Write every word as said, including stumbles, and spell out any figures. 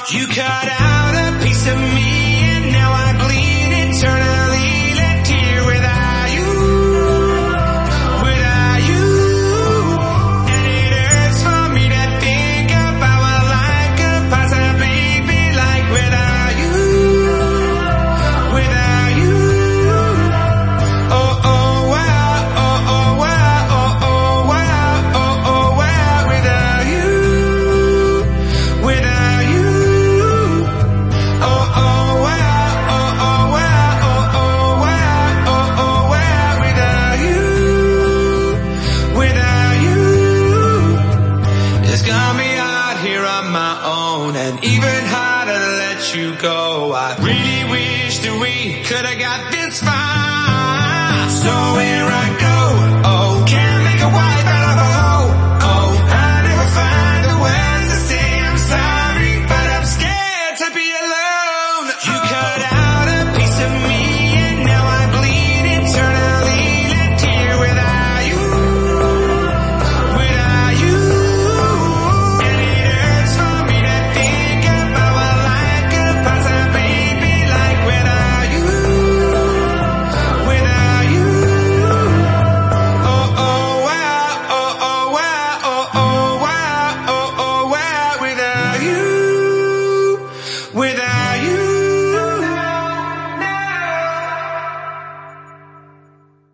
You cut out a piece of me and now I bleed eternally, left here without you, without you. And it hurts for me to think about what life could possibly be like without you, without you. Oh, oh, wow, oh, oh, wow, oh, oh, wow, oh, oh, wow, without you, without you. And even harder to let you go. I really wish that we could have got this far. So here